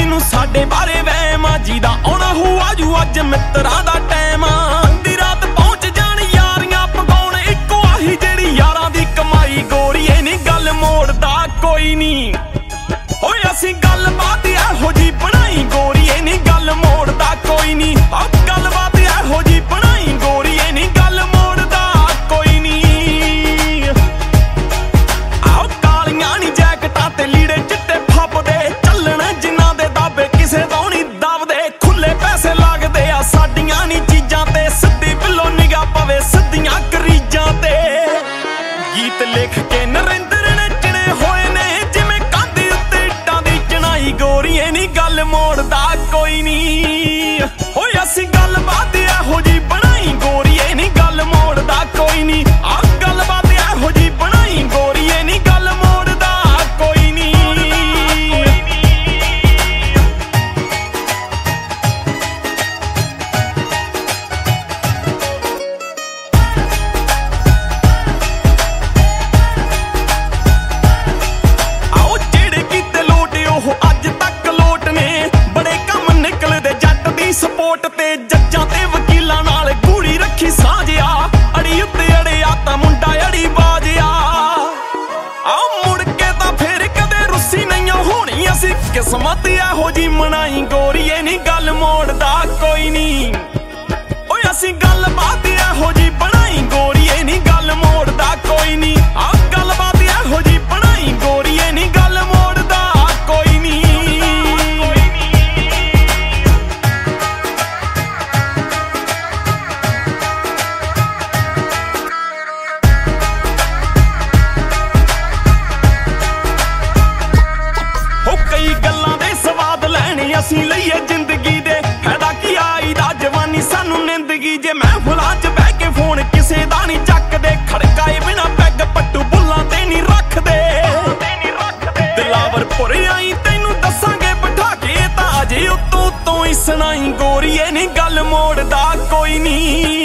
ਤੈਨੂੰ ਸਾਡੇ ਬਾਰੇ ਵਹਿਮ ਜੀ ਦਾ ਆਉਣਾ ਹੋ ਆਜੂ ਅੱਜ ਮਿੱਤਰਾਂ ਦਾ ਟਾਈਮ ਅੱਧੀ ਰਾਤ ਪਹੁੰਚ ਜਾਣ ਯਾਰੀਆਂ ਪਕਾਉਣ ਇੱਕੋ ਆਹੀ ਜਿਹੜੀ ਯਾਰਾਂ ਦੀ ਕਮਾਈ ਗੋਰੀਏ ਨੀ ਗੱਲ ਮੋੜਦਾ ਕੋਈ ਨੀ ਓਏ ਅਸੀਂ ਗੱਲਬਾਤ ਇਹੋ ਜੀ ਬਣਾਈ ਗੋਰੀਏ ਨੀ ਗੱਲ ਮੋੜਦਾ ਕੋਈ ਨੀ ਗੱਲਬਾਤ ਇਹੋ ਜੀ ਬਣਾਈ ਗੋਰੀਏ ਨੀ ਗੱਲ ਮੋੜਦਾ ਕੋਈ ਨੀ ਆਹ ਕਾਲੀਆਂ ਨੀ ਜੈਕਟਾਂ ਤੇ ਲੀੜੇ ਚਿੱਟੇ ਫੱਬਦੇ ਚੱਲਣ ਜਿਨ੍ਹਾਂ ਦੇ ਦਾਬੇ ਕਿਸੇ ਤੋਂ ਨੀ ਦਬਦੇ ਖੁੱਲੇ ਪੈਸੇ ਲੱਗਦੇ ਆ ਸਾਡੀਆਂ ਨੀ ਚੀਜ਼ਾਂ ਤੇ ਸਿੱਧੀ ਬਿੱਲੋ ਨਿਗਾਹ ਪਵੇ ਸਿੱਧੀਆਂ ਕਰੀਜਾਂ ਤੇ ਗੀਤ ਲਿਖ ਕੇ ਨਰਿੰਦਰ ਨੇ ਚਿਣੇ ਹੋਏ ਨੇ ਜਿਵੇਂ ਕੰਧ ਉੱਤੇ ਇੱਟਾਂ ਦੀ ਚਣਾਈ ਗੋਰੀਏ ਨੀ ਗੱਲ ਮੋੜਦਾ ਕੋਈ ਨੀ ਓਏ ਅਸੀਂ ਗੱਲਬਾਤ ਇਹੋ ਜੀ ਬਣਾਈ ਗੋਰੀਏ ਨੀ ਗੱਲ ਮੋੜਦਾ ਕੋਈ ਨੀ ਆਹ ਗੱਲਬਾਤ ਇਹੋ ਜੀ ਬਣਾਈ ਗੋਰੀਏ ਨੀ ਗੱਲ ਮੋੜਦਾ ਕੋਈ ਨੀ ਆਓ ਜਿਹੜੇ ਕੀਤੇ ਲੋਟ ਉਹ ਅੱਜ ਤੱਕ ਲੋਟ ਨੇ ਬੜੇ ਕੰਮ ਨਿਕਲਦੇ ਜੱਟ ਦੀ ਸਪੋਰਟ ਤੇ ਜੱਜਾਂ ਤੇ ਵਕੀਲਾਂ ਨਾਲ ਗੂੜੀ ਰੱਖੀ ਸਾਂਝਿਆ ਅੜੀ ਉੱਤੇ ਅੜਿਆ ਤਾਂ ਮੁੰਡਾ ਅੜੀ ਬਾਜਿਆ ਆਹ ਮੁੜ ਕੇ ਤਾਂ ਫੇਰ ਕਦੇ ਰੁੱਸੀ ਨਹੀਂ ਹੋਣੀ ਅਸੀਂ ਕਿਸਮਤ ਇਹੋ ਜੀ ਮਨਾਈ ਗੋਰੀਏ ਨੀ ਗੱਲ ਮੋੜਦਾ ਕੋਈ ਨੀ ਓਏ ਅਸੀਂ ਗੱਲਬਾਤ ਇਹੋ ਜੀ ਬਣਾਈ ਗੋਰੀਏ ਨੀ ਗੱਲ ਮੋੜਦਾ ਕੋਈ ਨੀ ਆਹ ਗੱਲਬਾਤ ਇਹੋ ਜੀ ਬਣਾਈ ਗੋਰੀਏ ਨੀ ਗੱਲ ਮੋੜਦਾ ਕੋਈ ਨੀ ਹੋ ਕਈ ਗੱਲਾਂ ਦੇ ਸਵਾਦ ਲੈਣੇ ਅਸੀਂ ਲਈਏ ਜ਼ਿੰਦਗੀ ਦੇ ਫਾਇਦਾ ਕੀ ਆਈ ਦਾ ਜਵਾਨੀ ਸਾਨੂੰ ਨਿੰਦਗੀ ਜੇ ਮਹਿਫਲਾਂ 'ਚ ਬਹਿ ਕੇ ਫੋਨ ਕਿਸੇ ਦਾ ਨਹੀਂ ਚੱਕਦੇ ਖੜਕਾਏ ਬਿਨਾ ਪੈਗ ਪੱਟੂ ਬੁੱਲਾਂ ਤੇ ਨਹੀਂ ਰੱਖਦੇ ਦਿਲਾਵਰ ਪੁਰ ਆਈ ਤੈਨੂੰ ਦੱਸਾਂਗੇ ਬਿਠਾ ਕੇ ਤਾਂ ਅਜੇ ਉੱਤੋਂ ਹੀ ਸੁਣਾਈ ਗੋਰੀਏ ਨੀ ਗੱਲ ਮੋੜਦਾ ਕੋਈ ਨੀ